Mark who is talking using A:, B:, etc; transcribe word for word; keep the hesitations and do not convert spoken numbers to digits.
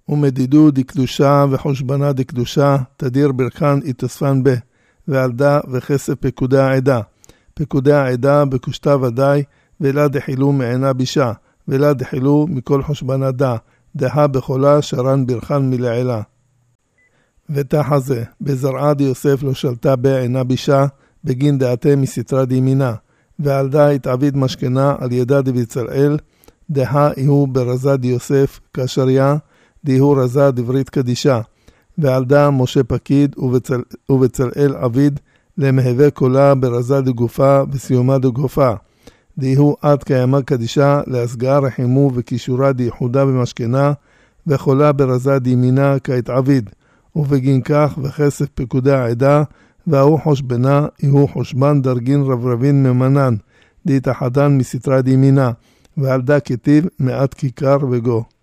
A: ומדידו דקדושה וחושבנה דקדושה, תדיר ברכן יתוספן בה, ועלדה וכסף פקודי העדה. פקודי העדה בקושתה ודאי, ולה דחילו מעינה בישה, ולה דחילו מכל חושבנה דה, דהה בחולה שרן ברכן מלעילה. ותחה זה, בזרעה דיוסף לא שלטה בעינה בישה, בגין דעתה מסתרה דימינה, ועלדה התעביד משכנה על ידה דבצלאל, דהה איהו ברזה דיוסף כאשריה, דיהו רזה דברית קדישה, ועלדה משה פקיד ובצל, ובצלאל עביד, למהווה קולה ברזה דגופה וסיומה דגופה, דיהו עד קיימה קדישה, להסגעה רחימו וקישורה דייחודה במשכנה, וחולה ברזה דימינה כהתעביד, ובגין כך וכסף פקודי העדה, והוא חושבנה, יהו חושבן דרגין רברבין ממנן, דהתחדן מסתרה דימינה, ועלדה כתיב מעט כיכר וגו.